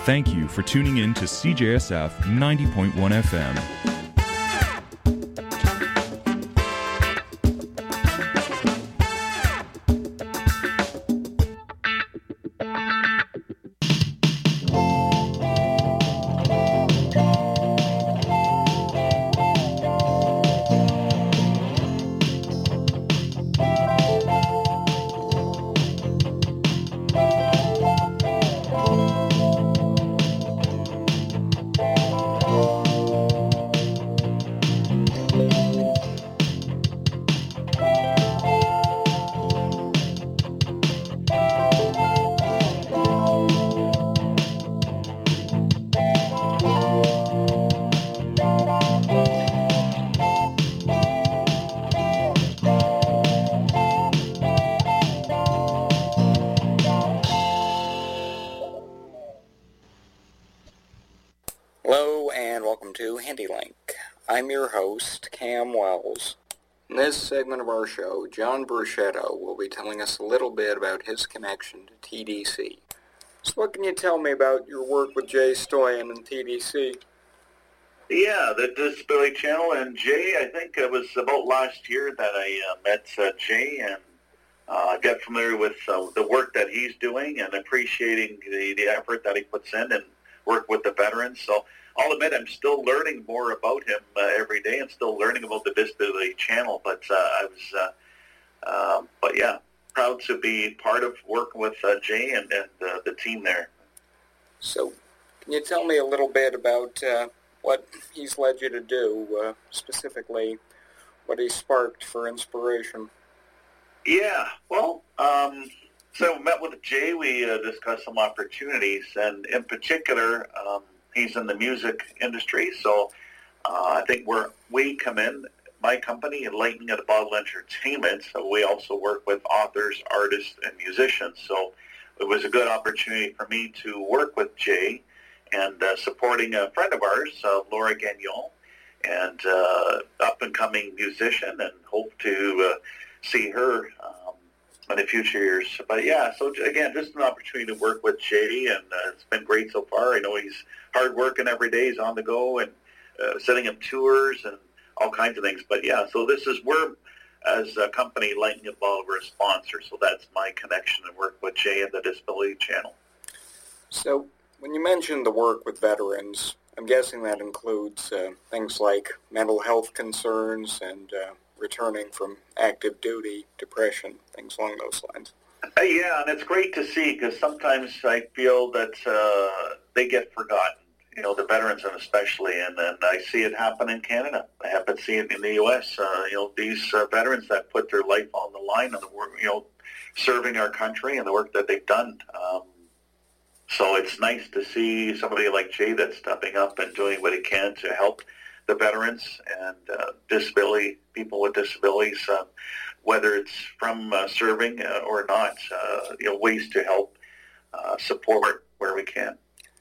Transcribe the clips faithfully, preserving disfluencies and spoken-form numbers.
Thank you for tuning in to C J S F ninety point one F M. Hello and welcome to HandyLink. I'm your host, Cam Wells. In this segment of our show, John Bruschetto will be telling us a little bit about his connection to T D C. So what can you tell me about your work with Jay Stoyan and T D C? Yeah, the Disability Channel and Jay, I think it was about last year that I uh, met uh, Jay and uh, got familiar with uh, the work that he's doing and appreciating the, the effort that he puts in and work with the veterans. So I'll admit I'm still learning more about him uh, every day and still learning about the Disability Channel. But uh, I was, uh, um, but yeah, proud to be part of working with uh, Jay and, and uh, the team there. So can you tell me a little bit about uh, what he's led you to do, uh, specifically what he sparked for inspiration? Yeah, well, um, so we met with Jay, we uh, discussed some opportunities, and in particular, um, he's in the music industry, so uh, I think we're, we come in, my company, Enlightening at the Bottle Entertainment, so we also work with authors, artists, and musicians, so it was a good opportunity for me to work with Jay and uh, supporting a friend of ours, uh, Laura Gagnon, and uh, up-and-coming musician, and hope to uh, see her um, in the future years. But yeah, so again, just an opportunity to work with Jay, and uh, it's been great so far. I know he's hard working every day, he's on the go, and uh, setting up tours and all kinds of things. But yeah, so this is, we're, as a company, Lightning and Ball, we're a sponsor, so that's my connection and work with Jay and the Disability Channel. So when you mentioned the work with veterans, I'm guessing that includes uh, things like mental health concerns and uh, returning from active duty, depression, things along those lines. Uh, yeah, and it's great to see because sometimes I feel that uh, they get forgotten, you know, the veterans and especially, and, and I see it happen in Canada. I happen to see it in the U S Uh, you know, these uh, veterans that put their life on the line and the work, you know, serving our country and the work that they've done. Um, so it's nice to see somebody like Jay that's stepping up and doing what he can to help the veterans and uh, disability, people with disabilities, uh, whether it's from uh, serving uh, or not, uh, you know, ways to help uh, support where we can.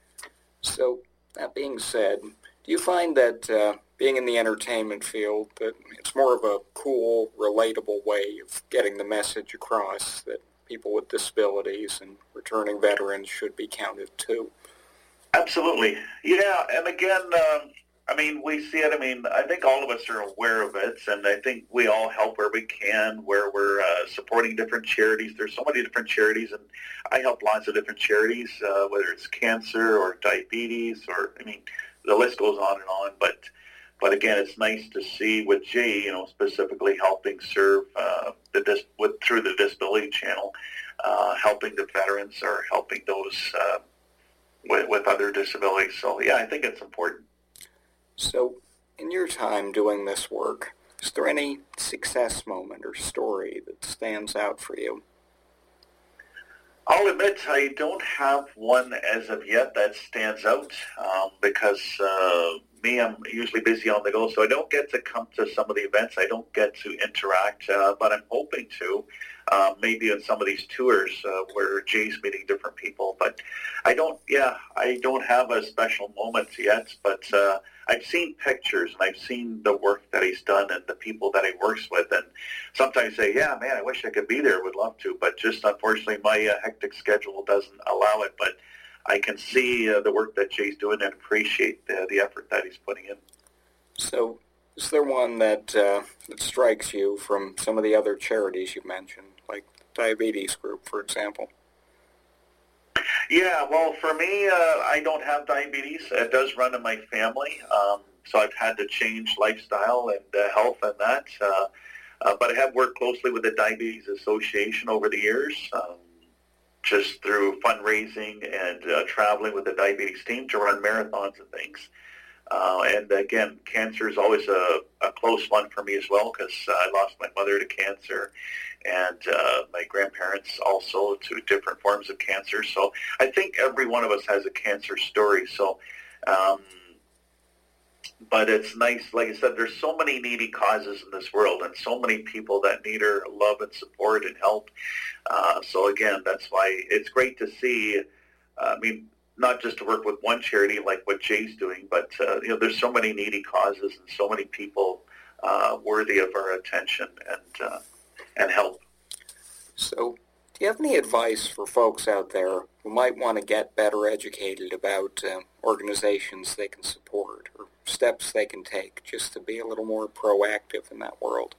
So, that being said, do you find that uh, being in the entertainment field, that it's more of a cool, relatable way of getting the message across that people with disabilities and returning veterans should be counted too? Absolutely. Yeah, and again, um, I mean, we see it. I mean, I think all of us are aware of it, and I think we all help where we can, where we're uh, supporting different charities. There's so many different charities, and I help lots of different charities, uh, whether it's cancer or diabetes, or, I mean, the list goes on and on. But, but again, it's nice to see with Jay, you know, specifically helping serve uh, the dis- with through the Disability Channel, uh, helping the veterans or helping those uh, with, with other disabilities. So, yeah, I think it's important. So, in your time doing this work, is there any success moment or story that stands out for you? I'll admit I don't have one as of yet that stands out um, because uh, me, I'm usually busy on the go, so I don't get to come to some of the events. I don't get to interact, uh, but I'm hoping to, uh, maybe on some of these tours uh, where Jay's meeting different people. But I don't, yeah, I don't have a special moment yet, but uh, I've seen pictures and I've seen the work that he's done and the people that he works with, and sometimes say, yeah, man, I wish I could be there, would love to, but just unfortunately my uh, hectic schedule doesn't allow it. But I can see uh, the work that Jay's doing and appreciate the, the effort that he's putting in. So, is there one that uh, that strikes you from some of the other charities you mentioned, like Diabetes Group, for example? Yeah, well, for me, uh, I don't have diabetes. It does run in my family, um, so I've had to change lifestyle and uh, health and that. Uh, uh, but I have worked closely with the Diabetes Association over the years, um, just through fundraising and uh, traveling with the diabetes team to run marathons and things. Uh, and again, cancer is always a, a close one for me as well, because uh, I lost my mother to cancer, and uh, my grandparents also to different forms of cancer. So I think every one of us has a cancer story. So, um, but it's nice, like I said, there's so many needy causes in this world, and so many people that need our love and support and help. Uh, so again, that's why it's great to see. Uh, I mean, not just to work with one charity like what Jay's doing, but uh, you know, there's so many needy causes and so many people uh, worthy of our attention and uh, and help. So, do you have any advice for folks out there who might want to get better educated about uh, organizations they can support or steps they can take just to be a little more proactive in that world?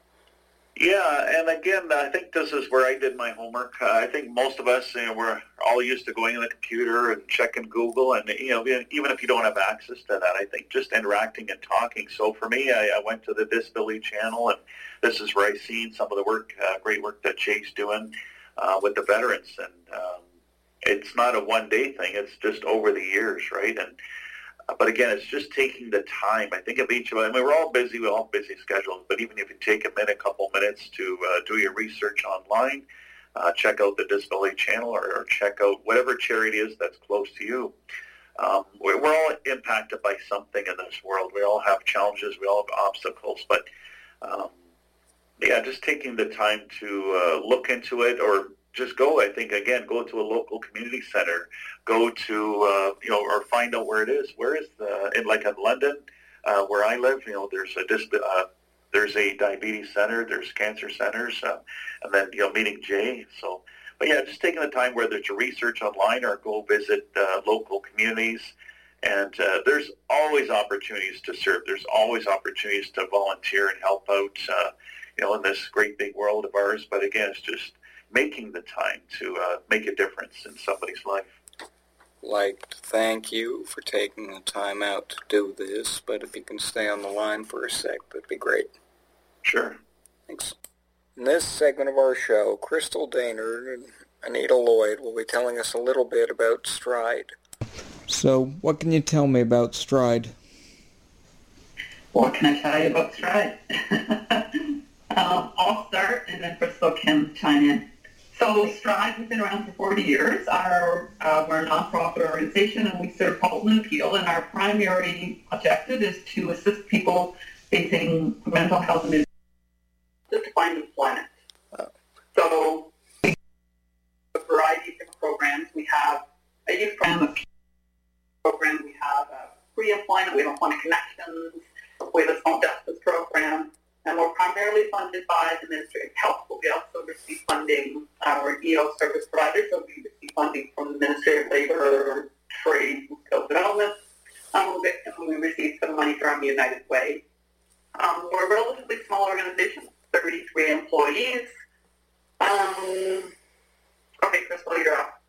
Yeah, and again, I think this is where I did my homework. Uh, I think most of us, you know, we're all used to going on the computer and checking Google, and you know, even if you don't have access to that, I think just interacting and talking. So for me, I, I went to the Disability Channel, and this is where I seen some of the work, uh, great work that Jay's doing uh, with the veterans, and um, it's not a one-day thing; it's just over the years, right? And But again, it's just taking the time. I think of each of us. I mean, we're all busy. We all have busy schedules. But even if you take a minute, a couple minutes to uh, do your research online, uh, check out the Disability Channel, or, or check out whatever charity is that's close to you. Um, we're, we're all impacted by something in this world. We all have challenges. We all have obstacles. But um, yeah, just taking the time to uh, look into it, or just go. I think, again, go to a local community center, go to, uh, you know, or find out where it is. Where is the, in like in London, uh, where I live, you know, there's a, uh, there's a diabetes center, there's cancer centers, uh, and then, you know, meeting Jay. So, but yeah, just taking the time, whether it's research online or go visit uh, local communities. And uh, there's always opportunities to serve. There's always opportunities to volunteer and help out, uh, you know, in this great big world of ours. But again, it's just making the time to uh, make a difference in somebody's life. Like to thank you for taking the time out to do this, but if you can stay on the line for a sec, that'd be great. Sure. Thanks. In this segment of our show, Crystal Daynard and Anita Lloyd will be telling us a little bit about Stride. So, what can you tell me about Stride? What can I tell you about Stride? um, I'll start, and then Crystal can chime in. So Stride has been around for forty years. Our, uh, we're a nonprofit organization, and we serve Halton and Peel, and our primary objective is to assist people facing mental health and to find employment. Oh. So we have a variety of different programs. We have a youth program, a program. We have a pre-employment. We have employment connections. We have a small justice program. And we're primarily funded by the Ministry of Health, but we also receive funding, our E O service providers, so we receive funding from the Ministry of Labour, Trade, and Skill Development. Um, we receive some money from United Way. Um, we're a relatively small organization, thirty-three employees. Um, okay, Crystal, you're up.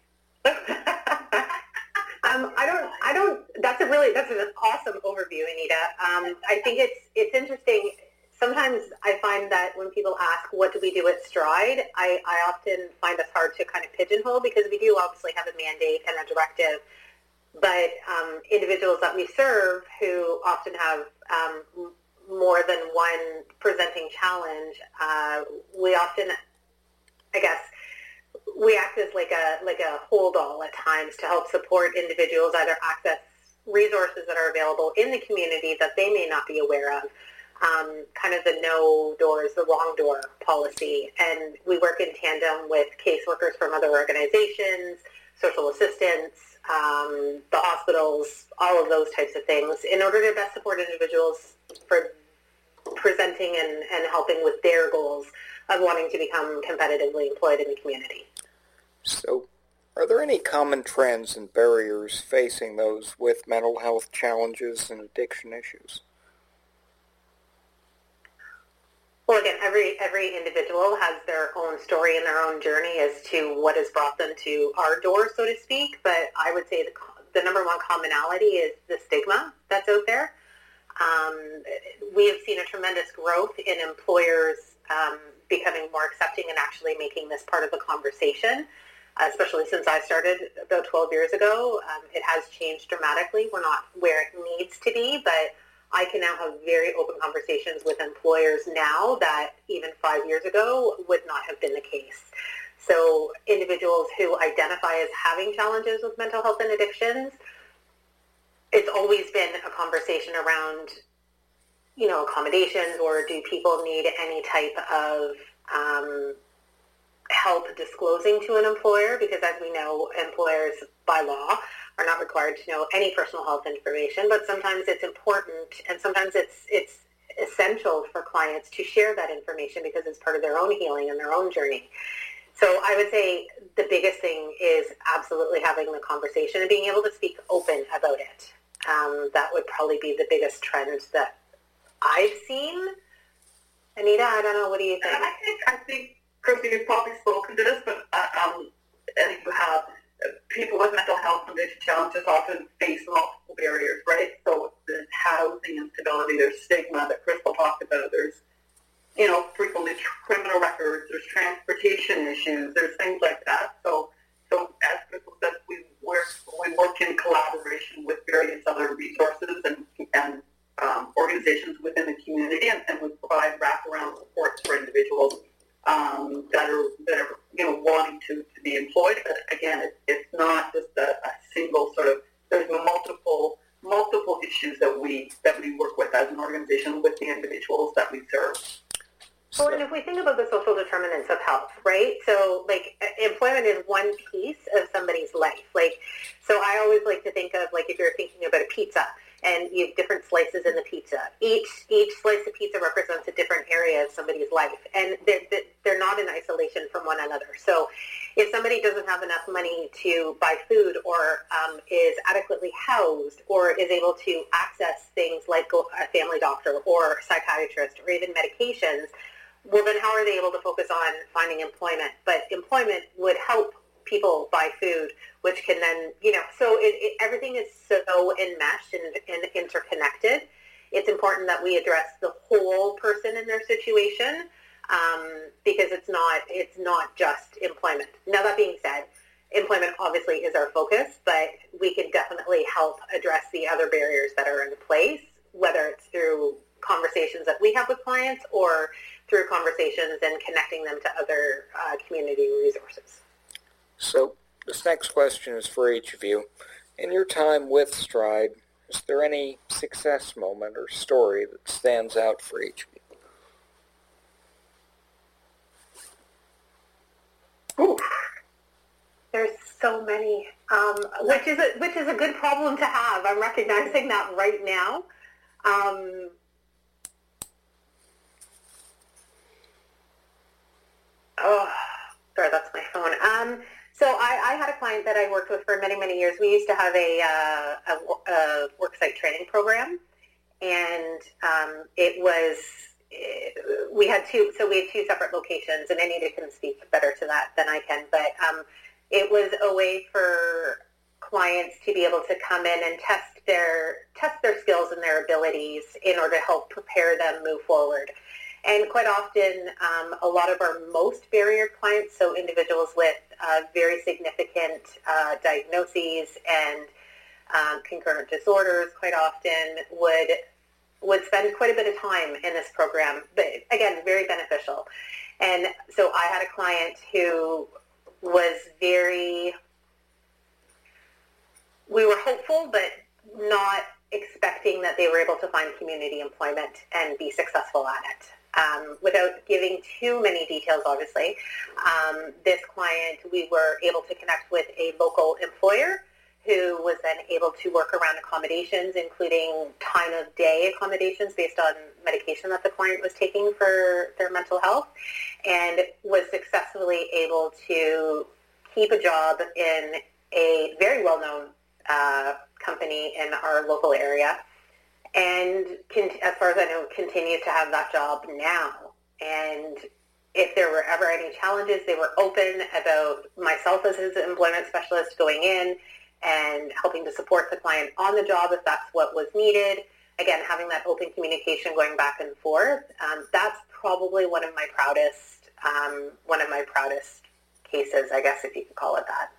um, I don't, I don't, that's a really, that's an awesome overview, Anita. Um, I think it's, it's interesting. Sometimes I find that when people ask, what do we do at Stride, I, I often find us hard to kind of pigeonhole, because we do obviously have a mandate and a directive, but um, individuals that we serve who often have um, more than one presenting challenge, uh, we often, I guess, we act as like a like a hold all at times to help support individuals either access resources that are available in the community that they may not be aware of. Um, kind of the no doors, the wrong door policy. And we work in tandem with caseworkers from other organizations, social assistants, um, the hospitals, all of those types of things, in order to best support individuals for presenting and, and helping with their goals of wanting to become competitively employed in the community. So, Are there any common trends and barriers facing those with mental health challenges and addiction issues? Well, again, every every individual has their own story and their own journey as to what has brought them to our door, so to speak. But I would say the, the number one commonality is the stigma that's out there. Um, we have seen a tremendous growth in employers um, becoming more accepting and actually making this part of the conversation, uh, especially since I started about twelve years ago. Um, it has changed dramatically. We're not where it needs to be, but I can now have very open conversations with employers now that even five years ago would not have been the case. So individuals who identify as having challenges with mental health and addictions, it's always been a conversation around, you know, accommodations, or do people need any type of um, help disclosing to an employer? Because as we know, employers by law are not required to know any personal health information, but sometimes it's important and sometimes it's it's essential for clients to share that information because it's part of their own healing and their own journey. So I would say the biggest thing is absolutely having the conversation and being able to speak open about it. Um, that would probably be the biggest trend that I've seen. Anita, I don't know, what do you think? I think, I think Kirsty, you've probably spoken to this, but uh, um, and you have people with mental health and addiction challenges often face multiple barriers, right? So there's housing instability, there's stigma that Crystal talked about, there's, you know, frequently criminal records, there's transportation issues, there's things like that. So, so as Crystal said, we work, we work in collaboration with various other resources and, and um, organizations within the community, and, and we provide wraparound supports for individuals Um, that are that are you know wanting to, to be employed, but again, it, it's not just a, a single sort of. There's multiple multiple issues that we that we work with as an organization with the individuals that we serve. Well, and if we think about the social determinants of health, right? So, like, employment is one piece of somebody's life. Like, so I always like to think of, like, if you're thinking about a pizza, and you have different slices in the pizza. Each each slice of pizza represents a different area of somebody's life, and they're, they're not in isolation from one another. So if somebody doesn't have enough money to buy food, or um, is adequately housed, or is able to access things like a family doctor or psychiatrist or even medications, well, then how are they able to focus on finding employment? But employment would help people buy food, which can then, you know, so it, it, everything is so enmeshed and, and interconnected. It's important that we address the whole person in their situation, um, because it's not it's not just employment. Now, that being said, employment obviously is our focus, but we can definitely help address the other barriers that are in place, whether it's through conversations that we have with clients or through conversations and connecting them to other uh, community resources. So this next question is for each of you. In your time with Stride, is there any success moment or story that stands out for each of you? Ooh, there's so many, um, which is a, which is a good problem to have. I'm recognizing that right now. Um, oh, sorry, that's my phone. Um, So I, I had a client that I worked with for many, many years. We used to have a, uh, a, a worksite training program, and um, it was, we had two, so we had two separate locations, and Anita can speak better to that than I can, but um, it was a way for clients to be able to come in and test their, test their skills and their abilities in order to help prepare them move forward. And quite often, um, a lot of our most barrier clients, so individuals with uh, very significant uh, diagnoses and um, concurrent disorders, quite often would would spend quite a bit of time in this program, but again, very beneficial. And so I had a client who was very, we were hopeful, but not expecting that they were able to find community employment and be successful at it. Um, without giving too many details, obviously, um, this client, we were able to connect with a local employer who was then able to work around accommodations, including time of day accommodations based on medication that the client was taking for their mental health, and was successfully able to keep a job in a very well-known uh, company in our local area, and can, as far as I know, continues to have that job now. And if there were ever any challenges, they were open about myself as his employment specialist going in and helping to support the client on the job if that's what was needed. Again, having that open communication going back and forth, um, that's probably one of my proudest, um, one of my proudest cases, I guess, if you could call it that.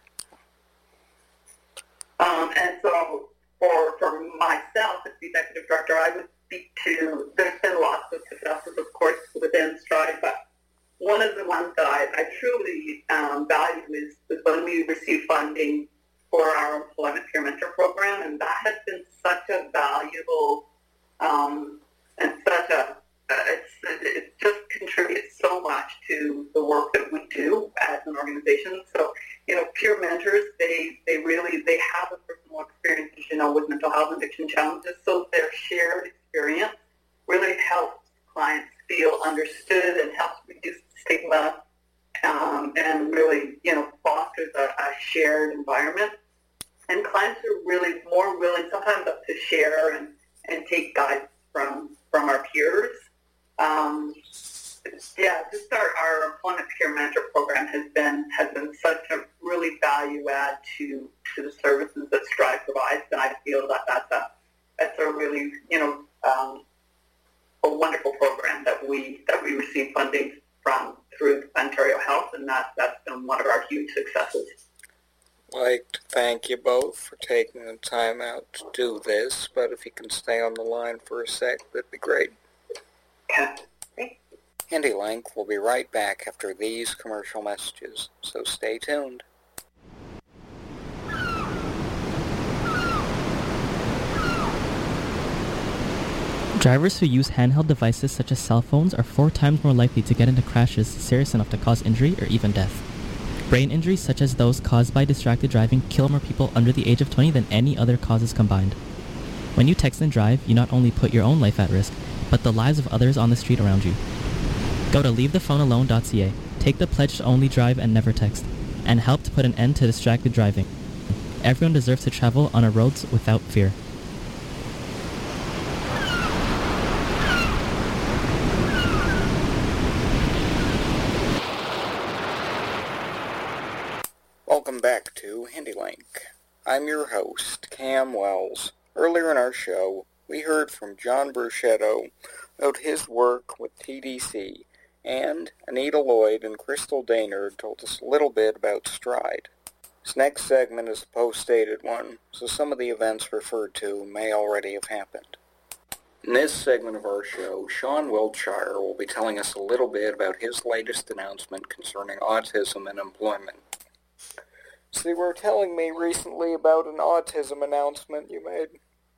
Um, and so for, for myself as the executive director, I would speak to, there's been lots of successes, of course, within Stride, but one of the ones that I, I truly um, value is, is when we receive funding for our Employment Peer Mentor program, and that has been such a valuable um, and such a, uh, it's, it just contributes so much to the work that we do as an organization. So, you know, peer mentors, they, they really, they have a personal experience, as you know, with mental health and addiction challenges, so their shared experience really helps clients feel understood and helps reduce stigma, um, and really, you know, fosters a, a shared environment. And clients are really more willing sometimes to share and, and take guidance from, from our peers. Um, yeah, just our, our Employment Peer Mentor program has been has been such a really value add to, to the services that Stride provides, and I feel that that's a that's a really, you know, um, a wonderful program that we that we receive funding from through Ontario Health, and that that's been one of our huge successes. I'd like to thank you both for taking the time out to do this, but if you can stay on the line for a sec, that'd be great. Yeah. HandyLink will be right back after these commercial messages, so stay tuned. Drivers who use handheld devices such as cell phones are four times more likely to get into crashes serious enough to cause injury or even death. Brain injuries such as those caused by distracted driving kill more people under the age of twenty than any other causes combined. When you text and drive, you not only put your own life at risk, but the lives of others on the street around you. Go to leave the phone alone dot c a, take the pledge to only drive and never text, and help to put an end to distracted driving. Everyone deserves to travel on our roads without fear. Welcome back to HandyLink. I'm your host, Cam Wells. Earlier in our show, we heard from John Bruschetto about his work with T D C, and Anita Lloyd and Crystal Daynard told us a little bit about Stride. This next segment is a post-dated one, so some of the events referred to may already have happened. In this segment of our show, Sean Wiltshire will be telling us a little bit about his latest announcement concerning autism and employment. So you were telling me recently about an autism announcement you made.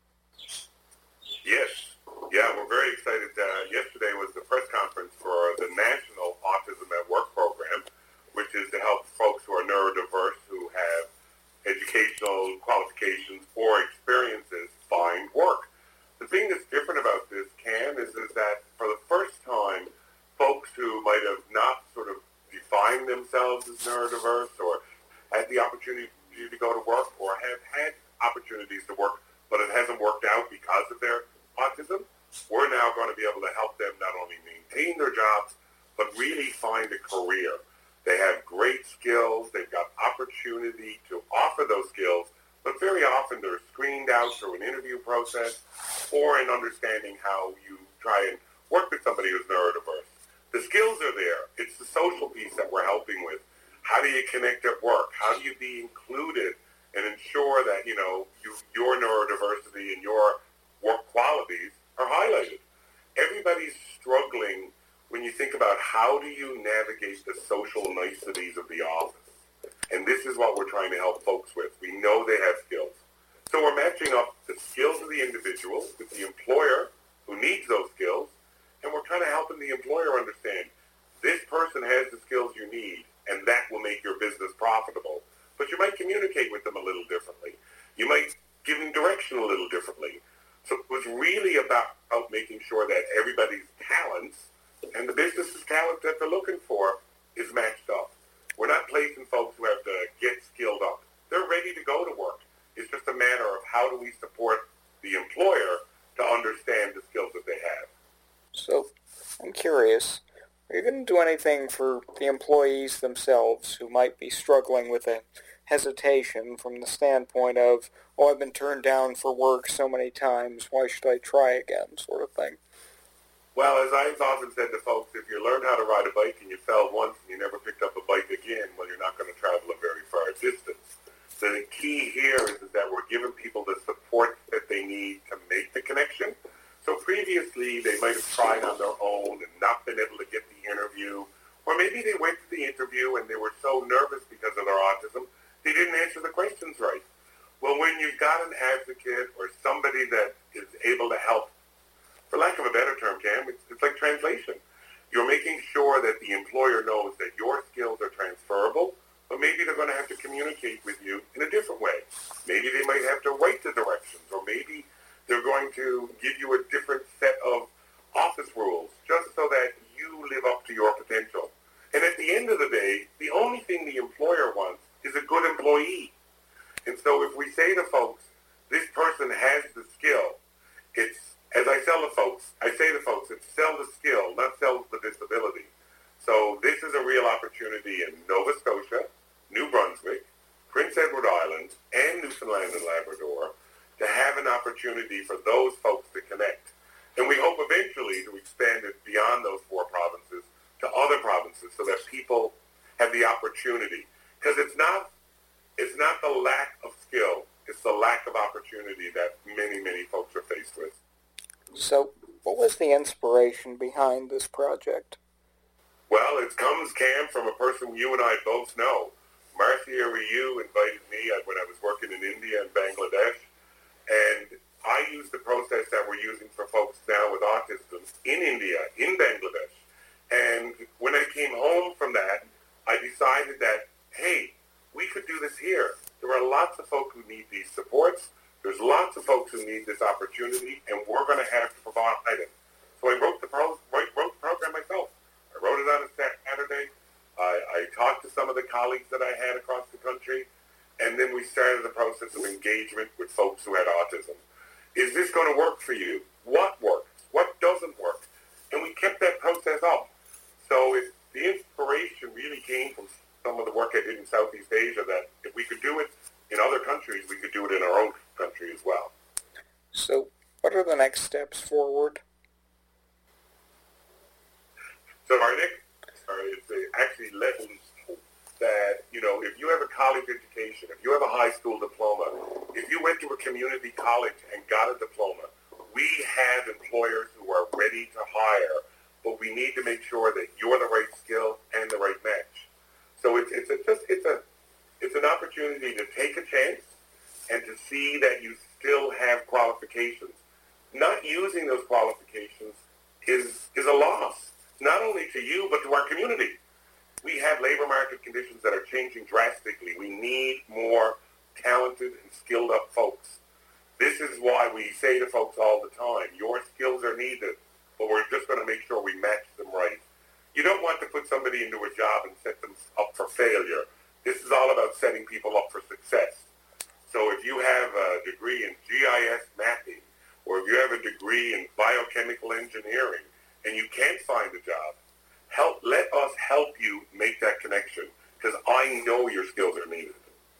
Yes. Yeah, we're very excited. Uh, yesterday was the press conference for the National Autism at Work program, which is to help folks who are neurodiverse who have educational qualifications or experiences find work. The thing that's different about this, Cam, is, is that for the first time, folks who might have not sort of defined themselves as neurodiverse or had the opportunity to go to work or have had opportunities to work, but it hasn't worked out because of their autism, we're now going to be able to help them not only maintain their jobs, but really find a career. They have great skills. They've got opportunity to offer those skills, but very often they're screened out through an interview process or in understanding how you try and work with somebody who's neurodiverse. The skills are there. It's the social piece that we're helping with. How do you connect at work? How do you be included and ensure that, you know, you, your neurodiversity and your work qualities are highlighted? Everybody's struggling when you think about how do you navigate the social niceties of the office. And this is what we're trying to help folks with. We know they have skills. So we're matching up the skills of the individual with the employer who needs those skills, and we're kind of helping the employer understand this person has the skills you need, and that will make your business profitable. But you might communicate with them a little differently. You might give them direction a little differently. So it was really about, about making sure that everybody's talents and the business's talent that they're looking for is matched up. We're not placing folks who have the anything for the employees themselves who might be struggling with a hesitation from the standpoint of, oh, I've been turned down for work so many times, why should I try again, sort of thing? Well, as I've often said to folks, if you learned how to ride a bike and you fell once and you never picked up a bike again, well, you're not going to travel a very far distance. So the key here is, is that we're giving people the support that they need to make the connection. So previously, they might have tried on their own and not been able to get the interview. Or maybe they went to the interview and they were so nervous because of their autism, they didn't answer the questions right. Well, when you've got an advocate or somebody that is able to help, for lack of a better term, Cam, it's, it's like translation. You're making sure that the employer knows that your skills are transferable, but maybe they're going to have to communicate with you in a different way. Maybe they might have to write the directions, or maybe they're going to give you a different set of office rules just so that you live up to your potential. And at the end of the day, the only thing the employer wants is a good employee. And so if we say to folks, this person has the skill, it's, as I tell the folks, I say to folks, it's sell the skill, not sell the disability. So this is a real opportunity in Nova Scotia, New Brunswick, Prince Edward Island, and Newfoundland and Labrador to have an opportunity for those folks to connect. And we hope eventually to expand it beyond those four provinces to other provinces so that people have the opportunity. Because it's not, it's not the lack of skill, it's the lack of opportunity that many, many folks are faced with. So what was the inspiration behind this project? Well, it comes, Cam, from a person you and I both know. Marcia Ryu invited me when I was working in India and Bangladesh, and I used the process that we're using for folks now with autism in India, in Bangladesh. And when I came home from that, I decided that, hey, we could do this here. There are lots of folk who need these supports. There's lots of folks who need this opportunity, and we're going to have to provide it. So I wrote the, pro- wrote, wrote the program myself. I wrote it on a Saturday. I, I talked to some of the colleagues that I had across the country, and then we started the process of engagement with folks who had autism. Is this going to work for you? What works? What doesn't work? And we kept that process up. So it, the inspiration really came from some of the work I did in Southeast Asia, that if we could do it in other countries, we could do it in our own country as well. So what are the next steps forward? So our next is actually levels that, you know, if you have a college education, if you have a high school diploma, if you went to a community college and got a diploma, we have employers who are ready to hire, but we need to make sure that you're the right skill and the right match. So it's it's a, just it's a it's an opportunity to take a chance and to see that you still have qualifications. Not using those qualifications is is a loss, not only to you but to our community. We have labor market conditions that are changing drastically. We need more talented and skilled up folks. This is why we say to folks all the time, your skills are needed, but we're just going to make sure we match them right. You don't want to put somebody into a job and set them up for failure. This is all about setting people up for success. So if you have a degree in G I S mapping, or if you have a degree in biochemical engineering, and you can't find a job, help. let us help you make that connection, because I know your skills are needed.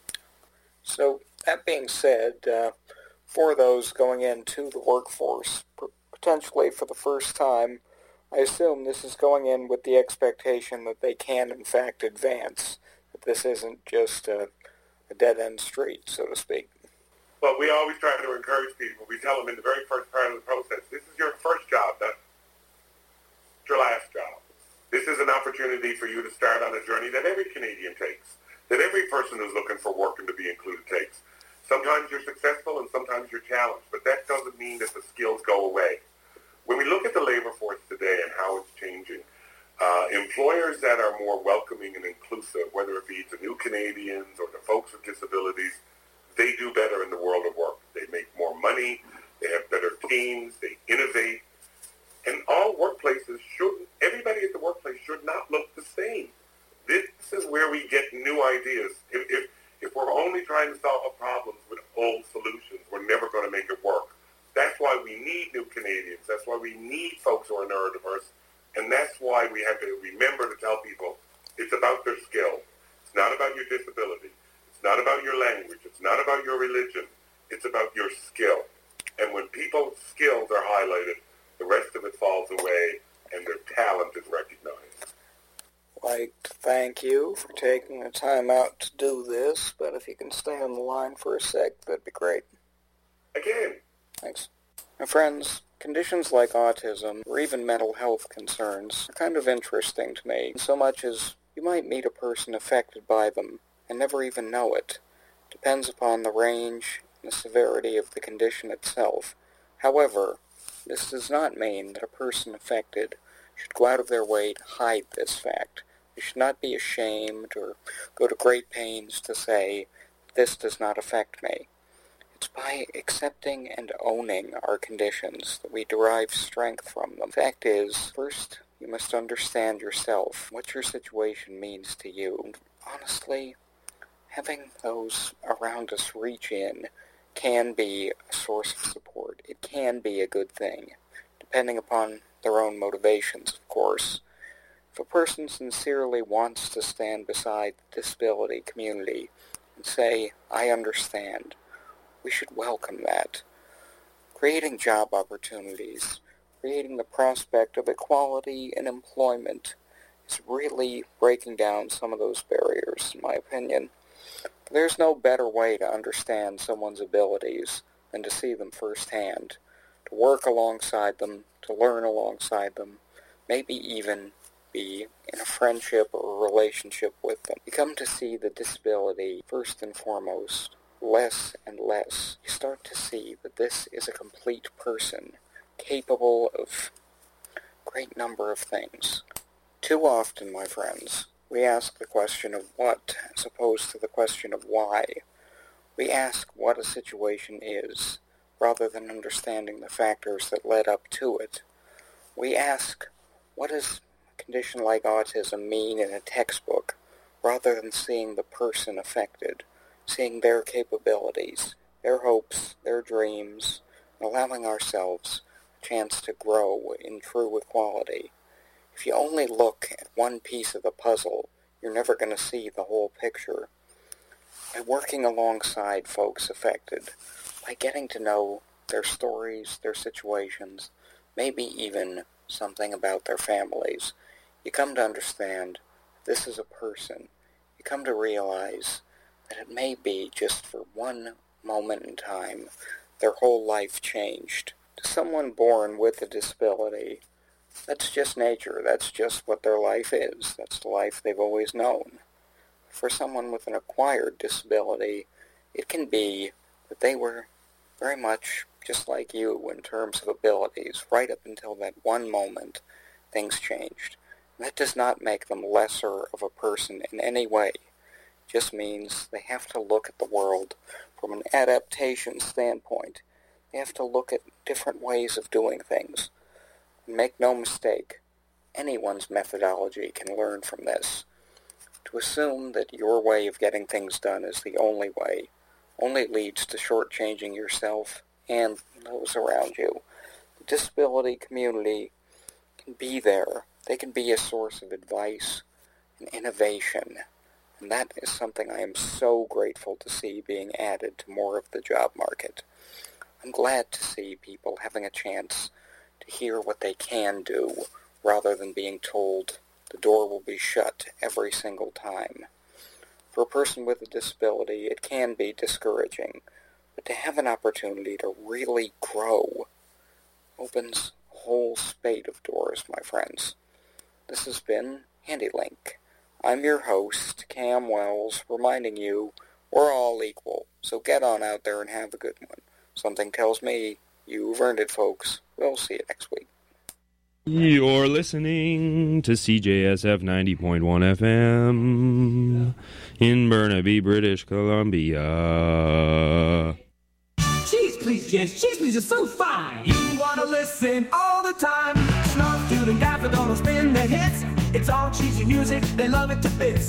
So that being said, uh, for those going into the workforce, potentially for the first time, I assume this is going in with the expectation that they can, in fact, advance, that this isn't just a, a dead-end street, so to speak. Well, we always try to encourage people. We tell them in the very first part of the process, this is your first job, not your last job. This is an opportunity for you to start on a journey that every Canadian takes, that every person who's looking for work and to be included takes. Sometimes you're successful and sometimes you're challenged, but that doesn't mean that the skills go away. When we look at the labor force today and how it's changing, uh, employers that are more welcoming and inclusive, whether it be to new Canadians or to folks with disabilities, they do better in the world of work. They make more money, they have better teams, they innovate, and all workplaces should, everybody at the workplace should not look the same. This is where we get new ideas. If, if, if we're only trying to solve problems with old solutions, we're never going to make it work. That's why we need new Canadians. That's why we need folks who are neurodiverse And that's why we have to remember to tell people it's about their skill. It's not about your disability. It's not about your language. It's not about your religion. It's about your skill. And when people's skills are highlighted, the rest of it falls away and their talent is recognized. I'd like to thank you for taking the time out to do this, but if you can stay on the line for a sec, that'd be great. Again. Thanks. My friends, conditions like autism or even mental health concerns are kind of interesting to me, so much as you might meet a person affected by them and never even know it. Depends upon the range and the severity of the condition itself. However, this does not mean that a person affected should go out of their way to hide this fact. They should not be ashamed or go to great pains to say, this does not affect me. It's by accepting and owning our conditions that we derive strength from them. The fact is, first, you must understand yourself, what your situation means to you. And honestly, having those around us reach in can be a source of support. It can be a good thing, depending upon their own motivations, of course. If a person sincerely wants to stand beside the disability community and say, I understand, we should welcome that. Creating job opportunities, creating the prospect of equality in employment is really breaking down some of those barriers, in my opinion. There's no better way to understand someone's abilities than to see them firsthand, to work alongside them, to learn alongside them, maybe even be in a friendship or a relationship with them. You come to see the disability first and foremost, less and less. You start to see that this is a complete person, capable of a great number of things. Too often, my friends, we ask the question of what as opposed to the question of why. We ask what a situation is, rather than understanding the factors that led up to it. We ask, what does a condition like autism mean in a textbook, rather than seeing the person affected, seeing their capabilities, their hopes, their dreams, and allowing ourselves a chance to grow in true equality. If you only look at one piece of the puzzle, you're never going to see the whole picture. By working alongside folks affected, by getting to know their stories, their situations, maybe even something about their families, you come to understand this is a person. You come to realize that it may be just for one moment in time their whole life changed. To someone born with a disability, that's just nature. That's just what their life is. That's the life they've always known. For someone with an acquired disability, it can be that they were very much just like you in terms of abilities. Right up until that one moment, things changed. That does not make them lesser of a person in any way. It just means they have to look at the world from an adaptation standpoint. They have to look at different ways of doing things. Make no mistake, anyone's methodology can learn from this. To assume that your way of getting things done is the only way only leads to shortchanging yourself and those around you. The disability community can be there. They can be a source of advice and innovation. And that is something I am so grateful to see being added to more of the job market. I'm glad to see people having a chance to hear what they can do, rather than being told the door will be shut every single time. For a person with a disability, it can be discouraging, but to have an opportunity to really grow opens a whole spate of doors, my friends. This has been HandyLink. I'm your host, Cam Wells, reminding you we're all equal, so get on out there and have a good one. Something tells me you've earned it, folks. We'll see you next week. You're listening to C J S F ninety point one F M in Burnaby, British Columbia. Cheese, please, yes, cheese, please, you're so fine. You want to listen all the time. Snarf, dude, and Daffodil don't spin their hits. It's all cheesy music, they love it to bits.